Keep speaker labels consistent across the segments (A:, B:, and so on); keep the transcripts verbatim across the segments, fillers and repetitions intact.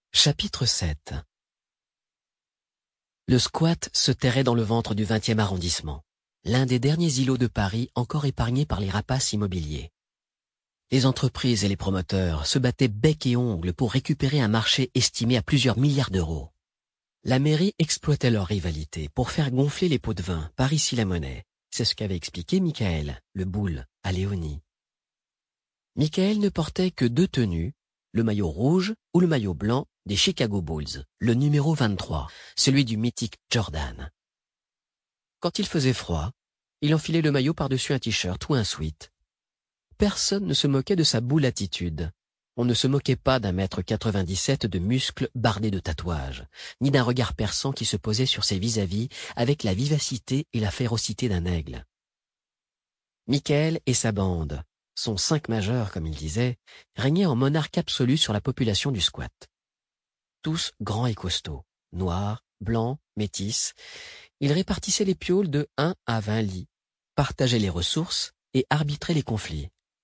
A: Chapitre sept. Le squat se terrait dans le ventre du vingtième arrondissement, l'un des derniers îlots de Paris encore épargnés par les rapaces immobiliers. Les entreprises et les promoteurs se battaient bec et ongles pour récupérer un marché estimé à plusieurs milliards d'euros. La mairie exploitait leur rivalité pour faire gonfler les pots de vin par ici la monnaie. C'est ce qu'avait expliqué Michael, le boule, à Léonie. Michael ne portait que deux tenues, le maillot rouge ou le maillot blanc des Chicago Bulls, le numéro vingt-trois, celui du mythique Jordan. Quand il faisait froid, il enfilait le maillot par-dessus un t-shirt ou un sweat. Personne ne se moquait de sa boule attitude. On ne se moquait pas d'un mètre quatre-vingt-dix-sept de muscles bardés de tatouages, ni d'un regard perçant qui se posait sur ses vis-à-vis avec la vivacité et la férocité d'un aigle. Michael et sa bande, son cinq majeurs comme il disait, régnaient en monarque absolu sur la population du squat. Tous grands et costauds, noirs, blancs, métis, ils répartissaient les piaules de un à vingt lits, partageaient les ressources et arbitraient les conflits.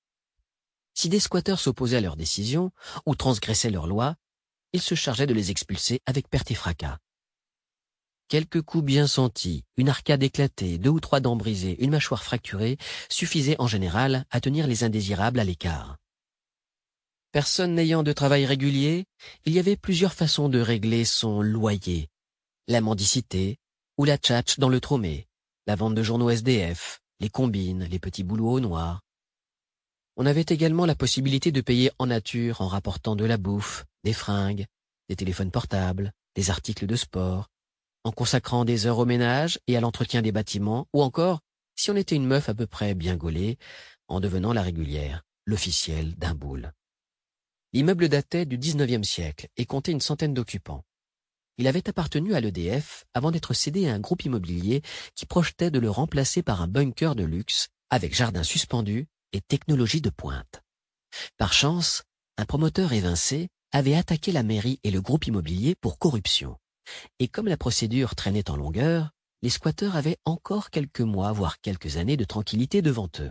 A: Si des squatteurs s'opposaient à leurs décisions ou transgressaient leurs lois, ils se chargeaient de les expulser avec perte et fracas. Quelques coups bien sentis, une arcade éclatée, deux ou trois dents brisées, une mâchoire fracturée suffisaient en général à tenir les indésirables à l'écart. Personne n'ayant de travail régulier, il y avait plusieurs façons de régler son loyer. La mendicité ou la tchatche dans le tromé, la vente de journaux S D F, les combines, les petits boulots au noir. On avait également la possibilité de payer en nature en rapportant de la bouffe, des fringues, des téléphones portables, des articles de sport, en consacrant des heures au ménage et à l'entretien des bâtiments, ou encore, si on était une meuf à peu près bien gaulée, en devenant la régulière, l'officielle d'un boule. L'immeuble datait du dix-neuvième siècle et comptait une centaine d'occupants. Il avait appartenu à l'E D F avant d'être cédé à un groupe immobilier qui projetait de le remplacer par un bunker de luxe avec jardin suspendu et technologie de pointe. Par chance, un promoteur évincé avait attaqué la mairie et le groupe immobilier pour corruption. Et comme la procédure traînait en longueur, les squatteurs avaient encore quelques mois, voire quelques années de tranquillité devant eux.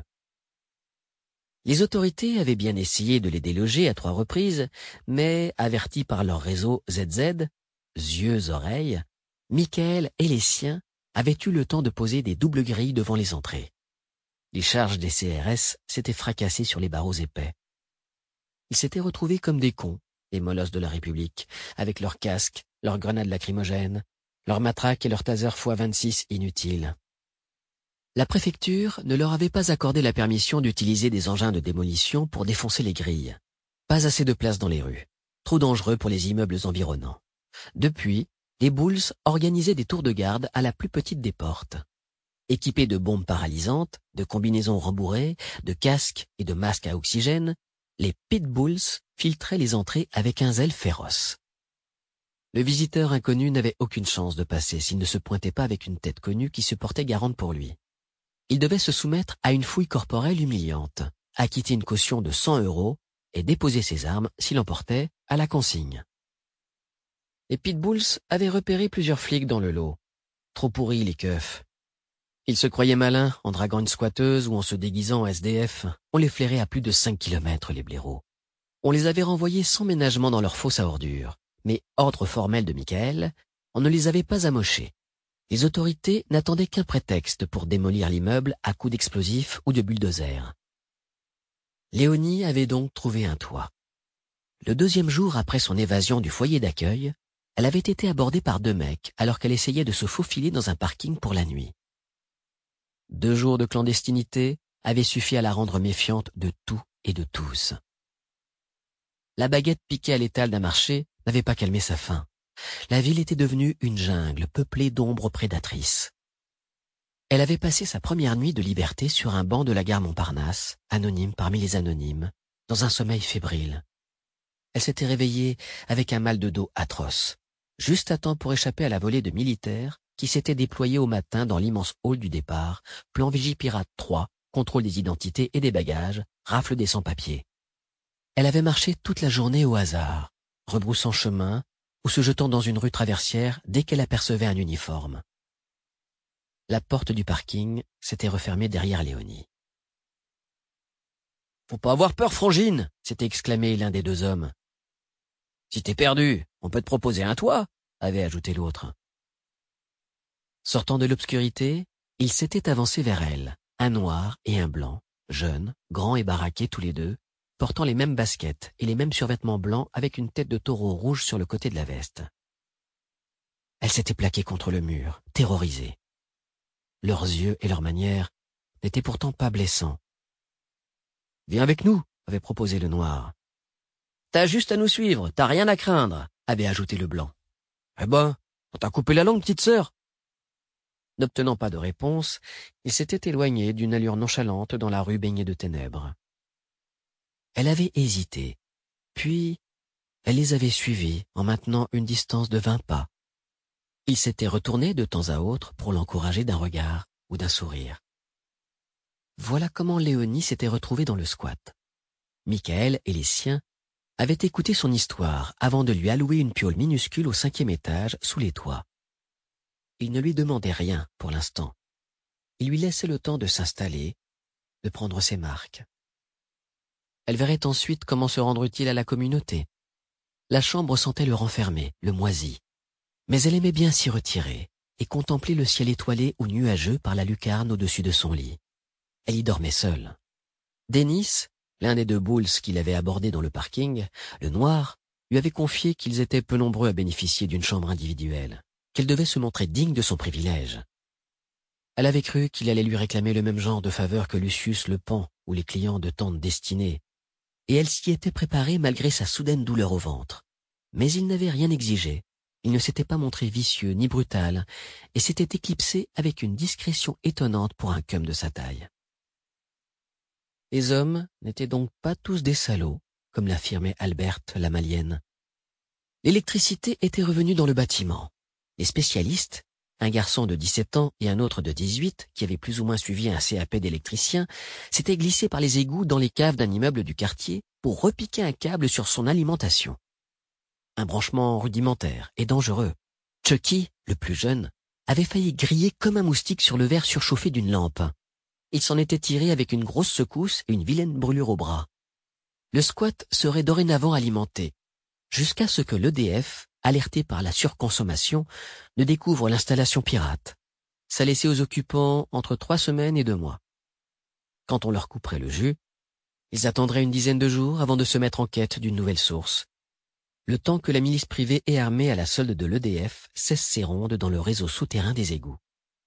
A: Les autorités avaient bien essayé de les déloger à trois reprises, mais, avertis par leur réseau Z Z, yeux-oreilles, Michael et les siens avaient eu le temps de poser des doubles grilles devant les entrées. Les charges des C R S s'étaient fracassées sur les barreaux épais. Ils s'étaient retrouvés comme des cons, les molosses de la République, avec leurs casques, leurs grenades lacrymogènes, leurs matraques et leurs tasers fois vingt-six inutiles. La préfecture ne leur avait pas accordé la permission d'utiliser des engins de démolition pour défoncer les grilles. Pas assez de place dans les rues. Trop dangereux pour les immeubles environnants. Depuis, les Bulls organisaient des tours de garde à la plus petite des portes. Équipés de bombes paralysantes, de combinaisons rembourrées, de casques et de masques à oxygène, les Pitbulls filtraient les entrées avec un zèle féroce. Le visiteur inconnu n'avait aucune chance de passer s'il ne se pointait pas avec une tête connue qui se portait garante pour lui. Il devait se soumettre à une fouille corporelle humiliante, acquitter une caution de cent euros et déposer ses armes, s'il emportait, à la consigne. Les Pitbulls avaient repéré plusieurs flics dans le lot. Trop pourris les keufs. Ils se croyaient malins en draguant une squatteuse ou en se déguisant en S D F. On les flairait à plus de cinq kilomètres, les blaireaux. On les avait renvoyés sans ménagement dans leur fosse à ordures. Mais, ordre formel de Michael, on ne les avait pas amochés. Les autorités n'attendaient qu'un prétexte pour démolir l'immeuble à coups d'explosifs ou de bulldozers. Léonie avait donc trouvé un toit. Le deuxième jour après son évasion du foyer d'accueil, elle avait été abordée par deux mecs alors qu'elle essayait de se faufiler dans un parking pour la nuit. Deux jours de clandestinité avaient suffi à la rendre méfiante de tout et de tous. La baguette piquée à l'étal d'un marché n'avait pas calmé sa faim. La ville était devenue une jungle peuplée d'ombres prédatrices. Elle avait passé sa première nuit de liberté sur un banc de la gare Montparnasse, anonyme parmi les anonymes, dans un sommeil fébrile. Elle s'était réveillée avec un mal de dos atroce, juste à temps pour échapper à la volée de militaires qui s'étaient déployés au matin dans l'immense hall du départ, plan Vigipirate trois, contrôle des identités et des bagages, rafle des sans-papiers. Elle avait marché toute la journée au hasard, rebroussant chemin ou se jetant dans une rue traversière dès qu'elle apercevait un uniforme. La porte du parking s'était refermée derrière Léonie. « Faut pas avoir peur, Frangine !» s'était exclamé l'un des deux hommes. « Si t'es perdu, On peut te proposer un toit, avait ajouté l'autre. Sortant de l'obscurité, il s'était avancé vers elle, un noir et un blanc, jeunes, grands et baraqués tous les deux, portant les mêmes baskets et les mêmes survêtements blancs avec une tête de taureau rouge sur le côté de la veste. Elle s'était plaquée contre le mur, terrorisée. Leurs yeux et leurs manières n'étaient pourtant pas blessants. « Viens avec nous », avait proposé le noir. « T'as juste à nous suivre, t'as rien à craindre », avait ajouté le blanc. « Eh ben, on t'a coupé la langue, petite sœur !» N'obtenant pas de réponse, il s'était éloigné d'une allure nonchalante dans la rue baignée de ténèbres. Elle avait hésité, puis elle les avait suivis en maintenant une distance de vingt pas. Il s'était retourné de temps à autre pour l'encourager d'un regard ou d'un sourire. Voilà comment Léonie s'était retrouvée dans le squat. Michael et les siens avaient écouté son histoire avant de lui allouer une piaule minuscule au cinquième étage sous les toits. Ils ne lui demandaient rien pour l'instant. Ils lui laissaient le temps de s'installer, de prendre ses marques. Elle verrait ensuite comment se rendre utile à la communauté. La chambre sentait le renfermer, le moisi. Mais elle aimait bien s'y retirer et contempler le ciel étoilé ou nuageux par la lucarne au-dessus de son lit. Elle y dormait seule. Dennis, l'un des deux bulls qu'il avait abordés dans le parking, le noir, lui avait confié qu'ils étaient peu nombreux à bénéficier d'une chambre individuelle, qu'elle devait se montrer digne de son privilège. Elle avait cru qu'il allait lui réclamer le même genre de faveur que Lucius le Pan ou les clients de tante Destinée, et elle s'y était préparée malgré sa soudaine douleur au ventre. Mais il n'avait rien exigé, il ne s'était pas montré vicieux ni brutal, et s'était éclipsé avec une discrétion étonnante pour un cum de sa taille. Les hommes n'étaient donc pas tous des salauds, comme l'affirmait Alberte la Malienne. L'électricité était revenue dans le bâtiment. Les spécialistes, un garçon de dix-sept ans et un autre de dix-huit, qui avaient plus ou moins suivi un C A P d'électricien, s'étaient glissés par les égouts dans les caves d'un immeuble du quartier pour repiquer un câble sur son alimentation. Un branchement rudimentaire et dangereux. Chucky, le plus jeune, avait failli griller comme un moustique sur le verre surchauffé d'une lampe. Il s'en était tiré avec une grosse secousse et une vilaine brûlure au bras. Le squat serait dorénavant alimenté, jusqu'à ce que l'E D F, alerté par la surconsommation, ne découvre l'installation pirate. Ça laissait aux occupants entre trois semaines et deux mois. Quand on leur couperait le jus, ils attendraient une dizaine de jours avant de se mettre en quête d'une nouvelle source. Le temps que la milice privée et armée à la solde de l'E D F cesse ses rondes dans le réseau souterrain des égouts.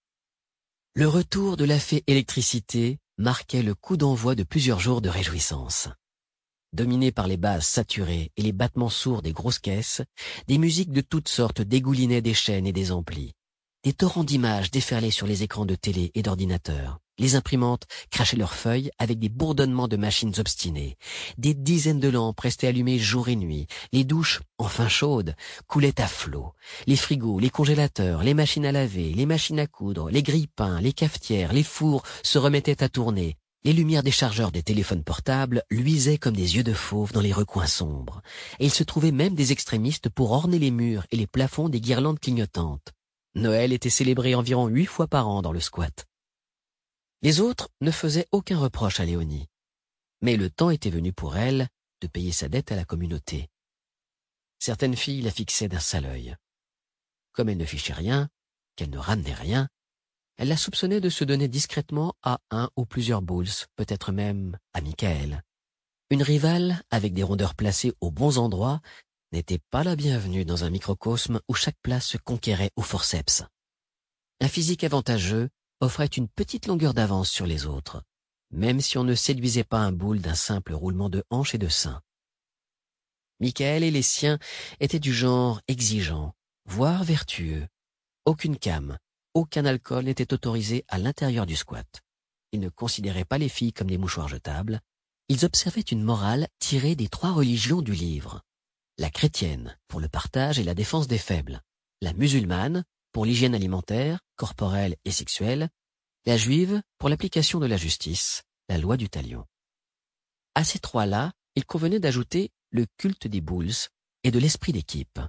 A: Le retour de la fée électricité marquait le coup d'envoi de plusieurs jours de réjouissance. Dominés par les basses saturées et les battements sourds des grosses caisses, des musiques de toutes sortes dégoulinaient des chaînes et des amplis. Des torrents d'images déferlaient sur les écrans de télé et d'ordinateurs. Les imprimantes crachaient leurs feuilles avec des bourdonnements de machines obstinées. Des dizaines de lampes restaient allumées jour et nuit. Les douches, enfin chaudes, coulaient à flots. Les frigos, les congélateurs, les machines à laver, les machines à coudre, les grille-pains, les cafetières, les fours se remettaient à tourner. Les lumières des chargeurs des téléphones portables luisaient comme des yeux de fauve dans les recoins sombres. Et il se trouvait même des extrémistes pour orner les murs et les plafonds des guirlandes clignotantes. Noël était célébré environ huit fois par an dans le squat. Les autres ne faisaient aucun reproche à Léonie. Mais le temps était venu pour elle de payer sa dette à la communauté. Certaines filles la fixaient d'un sale œil. Comme elle ne fichait rien, qu'elle ne ramenait rien, elle la soupçonnait de se donner discrètement à un ou plusieurs bulls, peut-être même à Michael. Une rivale, avec des rondeurs placées aux bons endroits, n'était pas la bienvenue dans un microcosme où chaque place se conquérait au forceps. Un physique avantageux offrait une petite longueur d'avance sur les autres, même si on ne séduisait pas un boule d'un simple roulement de hanches et de seins. Michael et les siens étaient du genre exigeant, voire vertueux. Aucune cam, aucun alcool n'était autorisé à l'intérieur du squat. Ils ne considéraient pas les filles comme des mouchoirs jetables. Ils observaient une morale tirée des trois religions du livre. La chrétienne, pour le partage et la défense des faibles. La musulmane, pour l'hygiène alimentaire, corporelle et sexuelle. La juive, pour l'application de la justice, la loi du talion. À ces trois-là, il convenait d'ajouter le culte des bulls et de l'esprit d'équipe.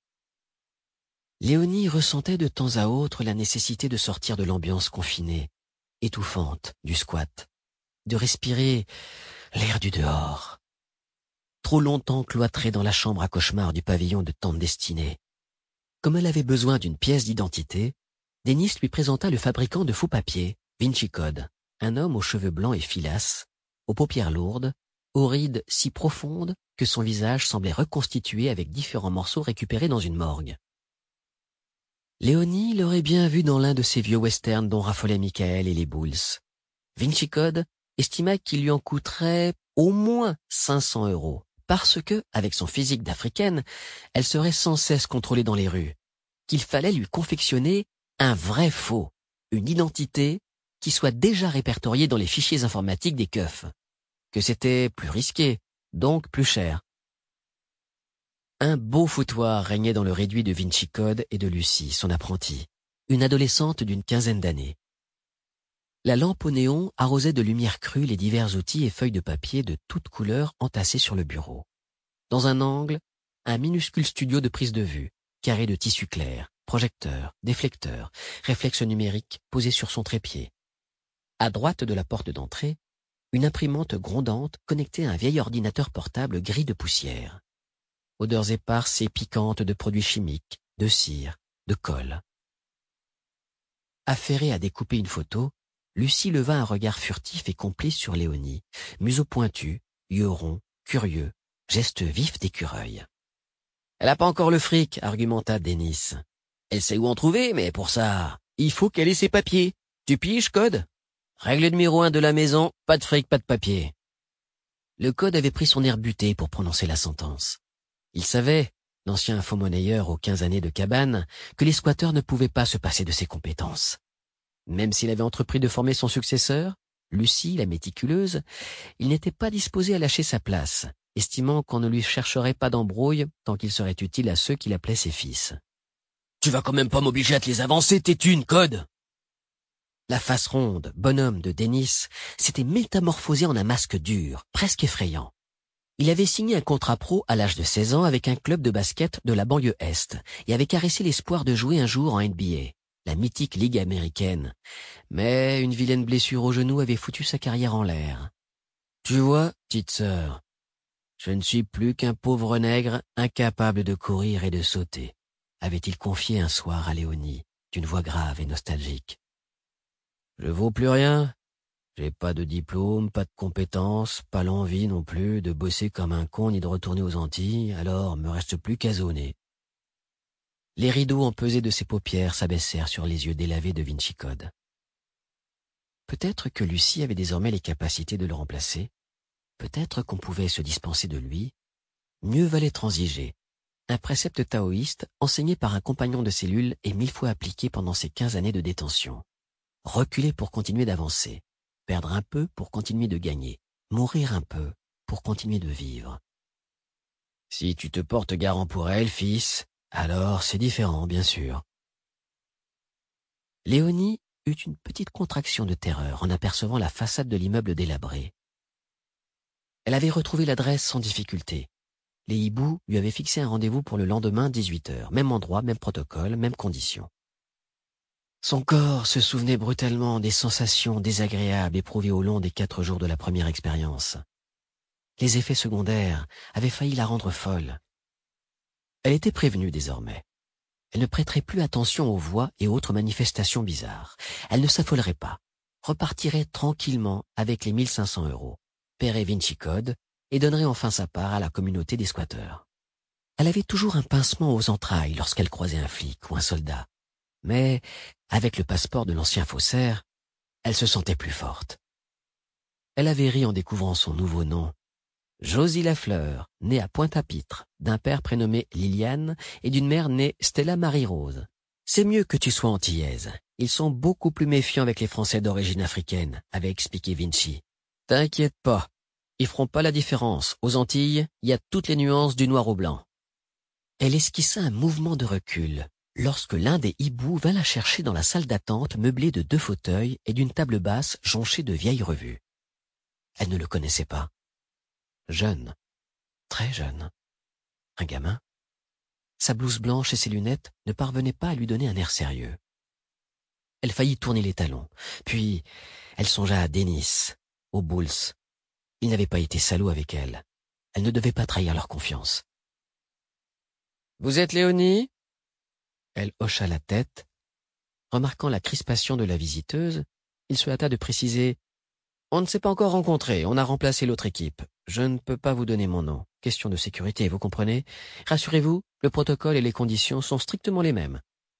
A: Léonie ressentait de temps à autre la nécessité de sortir de l'ambiance confinée, étouffante du squat, de respirer l'air du dehors. trop longtemps cloîtrée dans la chambre à cauchemar du pavillon de tante Destinée. Comme elle avait besoin d'une pièce d'identité, Denis lui présenta le fabricant de faux papiers, Vinci Code, un homme aux cheveux blancs et filasses, aux paupières lourdes, aux rides si profondes que son visage semblait reconstitué avec différents morceaux récupérés dans une morgue. Léonie l'aurait bien vu dans l'un de ces vieux westerns dont raffolaient Michael et les Bulls. Vinci Code estima qu'il lui en coûterait au moins cinq cents euros, parce que, avec son physique d'africaine, elle serait sans cesse contrôlée dans les rues, qu'il fallait lui confectionner un vrai faux, une identité qui soit déjà répertoriée dans les fichiers informatiques des keufs, que c'était plus risqué, donc plus cher. Un beau foutoir régnait dans le réduit de Vinci Code et de Lucie, son apprentie, une adolescente d'une quinzaine d'années. La lampe au néon arrosait de lumière crue les divers outils et feuilles de papier de toutes couleurs entassés sur le bureau. Dans un angle, un minuscule studio de prise de vue, carré de tissu clair, projecteur, déflecteur, réflexe numérique posé sur son trépied. À droite de la porte d'entrée, une imprimante grondante connectée à un vieil ordinateur portable gris de poussière. Odeurs éparses et piquantes de produits chimiques, de cire, de colle. Affairée à découper une photo, Lucie leva un regard furtif et complice sur Léonie, museau pointu, yeux ronds, curieux, geste vif d'écureuil. « Elle n'a pas encore le fric, » argumenta Denis. « Elle sait où en trouver, mais pour ça, il faut qu'elle ait ses papiers. Tu piges, Code ? Règle numéro un de la maison, pas de fric, pas de papier. » Le Code avait pris son air buté pour prononcer la sentence. Il savait, l'ancien faux-monnayeur aux quinze années de cabane, que les squatteurs ne pouvaient pas se passer de ses compétences. Même s'il avait entrepris de former son successeur, Lucie, la méticuleuse, il n'était pas disposé à lâcher sa place, estimant qu'on ne lui chercherait pas d'embrouille tant qu'il serait utile à ceux qu'il appelait ses fils. « Tu vas quand même pas m'obliger à te les avancer, tes thunes, Code !» La face ronde, bonhomme de Denis, s'était métamorphosée en un masque dur, presque effrayant. Il avait signé un contrat pro à l'âge de seize ans avec un club de basket de la banlieue Est et avait caressé l'espoir de jouer un jour en N B A, la mythique ligue américaine. Mais une vilaine blessure au genou avait foutu sa carrière en l'air. « Tu vois, petite sœur, je ne suis plus qu'un pauvre nègre incapable de courir et de sauter, » avait-il confié un soir à Léonie, d'une voix grave et nostalgique. « Je vaux plus rien. J'ai pas de diplôme, pas de compétences, pas l'envie non plus de bosser comme un con ni de retourner aux Antilles, alors me reste plus qu'à zoner. » Les rideaux empesés de ses paupières s'abaissèrent sur les yeux délavés de Vinci Code. Peut-être que Lucie avait désormais les capacités de le remplacer. Peut-être qu'on pouvait se dispenser de lui. Mieux valait transiger. Un précepte taoïste enseigné par un compagnon de cellule et mille fois appliqué pendant ses quinze années de détention. Reculer pour continuer d'avancer. Perdre un peu pour continuer de gagner. Mourir un peu pour continuer de vivre. Si tu te portes garant pour elle, fils, alors c'est différent, bien sûr. Léonie eut une petite contraction de terreur en apercevant la façade de l'immeuble délabré. Elle avait retrouvé l'adresse sans difficulté. Les hiboux lui avaient fixé un rendez-vous pour le lendemain dix-huit heures, même endroit, même protocole, même conditions. Son corps se souvenait brutalement des sensations désagréables éprouvées au long des quatre jours de la première expérience. Les effets secondaires avaient failli la rendre folle. Elle était prévenue désormais. Elle ne prêterait plus attention aux voix et autres manifestations bizarres. Elle ne s'affolerait pas, repartirait tranquillement avec les mille cinq cents euros, paierait Vinci Code et donnerait enfin sa part à la communauté des squatteurs. Elle avait toujours un pincement aux entrailles lorsqu'elle croisait un flic ou un soldat. Mais, avec le passeport de l'ancien faussaire, elle se sentait plus forte. Elle avait ri en découvrant son nouveau nom. Josie Lafleur, née à Pointe-à-Pitre, d'un père prénommé Liliane et d'une mère née Stella Marie-Rose. C'est mieux que tu sois antillaise. Ils sont beaucoup plus méfiants avec les Français d'origine africaine, avait expliqué Vinci. T'inquiète pas, ils feront pas la différence. Aux Antilles, il y a toutes les nuances du noir au blanc. Elle esquissa un mouvement de recul lorsque l'un des hiboux vint la chercher dans la salle d'attente meublée de deux fauteuils et d'une table basse jonchée de vieilles revues. Elle ne le connaissait pas. Jeune, très jeune. Un gamin. Sa blouse blanche et ses lunettes ne parvenaient pas à lui donner un air sérieux. Elle faillit tourner les talons, puis elle songea à Denis, aux Bulls. Il n'avait pas été salaud avec elle. Elle ne devait pas trahir leur confiance. « Vous êtes Léonie ?» Elle hocha la tête. Remarquant la crispation de la visiteuse, il se hâta de préciser « On ne s'est pas encore rencontrés, on a remplacé l'autre équipe. Je ne peux pas vous donner mon nom. Question de sécurité, vous comprenez? Rassurez-vous, le protocole et les conditions sont strictement les mêmes. »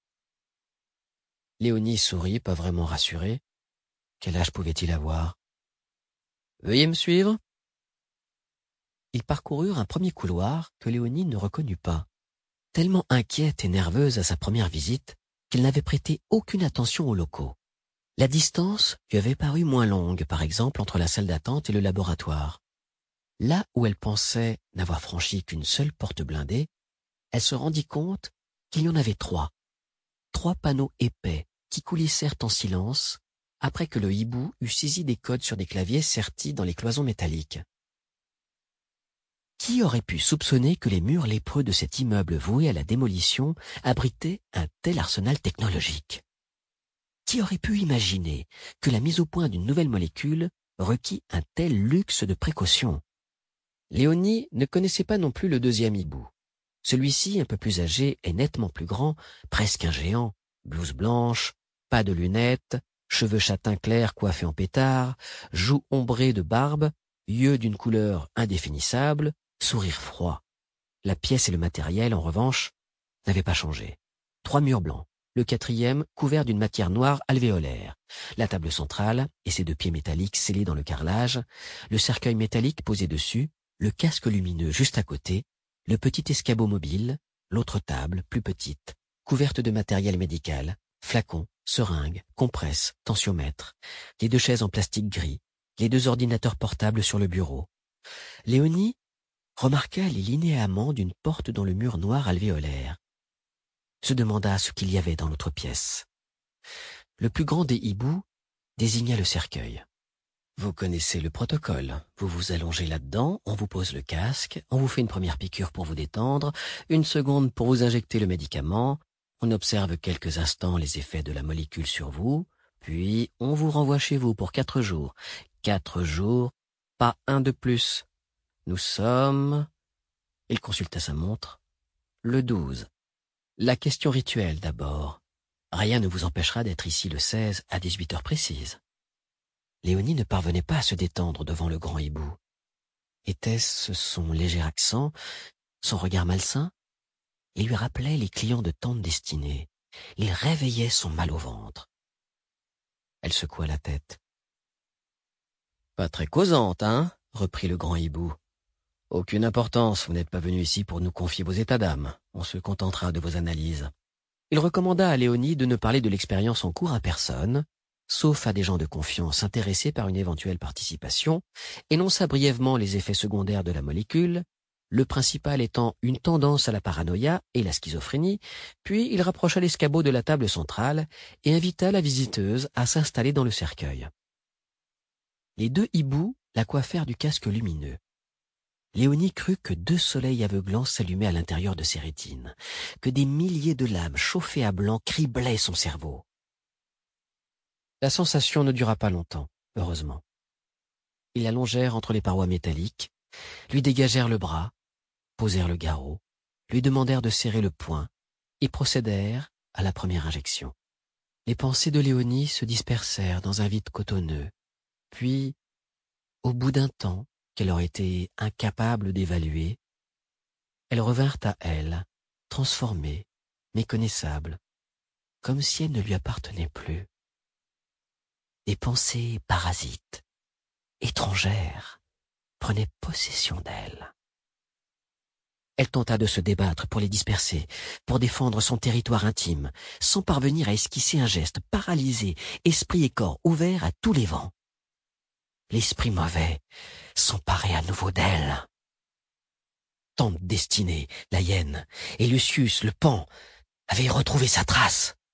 A: Léonie sourit, pas vraiment rassurée. Quel âge pouvait-il avoir? « Veuillez me suivre ?» Ils parcoururent un premier couloir que Léonie ne reconnut pas. Tellement inquiète et nerveuse à sa première visite qu'elle n'avait prêté aucune attention aux locaux. La distance lui avait paru moins longue, par exemple, entre la salle d'attente et le laboratoire. Là où elle pensait n'avoir franchi qu'une seule porte blindée, elle se rendit compte qu'il y en avait trois. Trois panneaux épais qui coulissèrent en silence après que le hibou eut saisi des codes sur des claviers sertis dans les cloisons métalliques. Qui aurait pu soupçonner que les murs lépreux de cet immeuble voué à la démolition abritaient un tel arsenal technologique? Qui aurait pu imaginer que la mise au point d'une nouvelle molécule requit un tel luxe de précaution? Léonie ne connaissait pas non plus le deuxième hibou. Celui-ci, un peu plus âgé et nettement plus grand, presque un géant, blouse blanche, pas de lunettes, cheveux châtains clairs coiffés en pétard, joues ombrées de barbe, yeux d'une couleur indéfinissable, sourire froid. La pièce et le matériel, en revanche, n'avaient pas changé. Trois murs blancs, le quatrième couvert d'une matière noire alvéolaire, la table centrale et ses deux pieds métalliques scellés dans le carrelage, le cercueil métallique posé dessus, le casque lumineux juste à côté, le petit escabeau mobile, l'autre table, plus petite, couverte de matériel médical, flacons, seringues, compresses, tensiomètres, les deux chaises en plastique gris, les deux ordinateurs portables sur le bureau. Léonie remarqua les linéaments d'une porte dans le mur noir alvéolaire. Se demanda ce qu'il y avait dans l'autre pièce. Le plus grand des hiboux désigna le cercueil. Vous connaissez le protocole. Vous vous allongez là-dedans, on vous pose le casque, on vous fait une première piqûre pour vous détendre, une seconde pour vous injecter le médicament, on observe quelques instants les effets de la molécule sur vous, puis on vous renvoie chez vous pour quatre jours. Quatre jours, pas un de plus. Nous sommes... Il consulta sa montre. Le douze. La question rituelle d'abord. Rien ne vous empêchera d'être ici le seize à dix-huit heures précises. Léonie ne parvenait pas à se détendre devant le grand hibou. Était-ce son léger accent, son regard malsain? Il lui rappelait les clients de tant de destinées. Il réveillait son mal au ventre. Elle secoua la tête. « Pas très causante, hein ?» reprit le grand hibou. « Aucune importance, vous n'êtes pas venu ici pour nous confier vos états d'âme. On se contentera de vos analyses. » Il recommanda à Léonie de ne parler de l'expérience en cours à personne, sauf à des gens de confiance intéressés par une éventuelle participation, énonça brièvement les effets secondaires de la molécule, le principal étant une tendance à la paranoïa et la schizophrénie, puis il rapprocha l'escabeau de la table centrale et invita la visiteuse à s'installer dans le cercueil. Les deux hiboux la coiffèrent du casque lumineux. Léonie crut que deux soleils aveuglants s'allumaient à l'intérieur de ses rétines, que des milliers de lames chauffées à blanc criblaient son cerveau. La sensation ne dura pas longtemps, heureusement. Ils l'allongèrent entre les parois métalliques, lui dégagèrent le bras, posèrent le garrot, lui demandèrent de serrer le poing et procédèrent à la première injection. Les pensées de Léonie se dispersèrent dans un vide cotonneux, puis, au bout d'un temps qu'elle aurait été incapable d'évaluer, elles revinrent à elle, transformées, méconnaissables, comme si elles ne lui appartenaient plus. Des pensées parasites, étrangères, prenaient possession d'elle. Elle tenta de se débattre pour les disperser, pour défendre son territoire intime, sans parvenir à esquisser un geste paralysé, esprit et corps ouverts à tous les vents. L'esprit mauvais s'emparait à nouveau d'elle. Tant de destinées, la hyène, et Lucius, le pan, avaient retrouvé sa trace.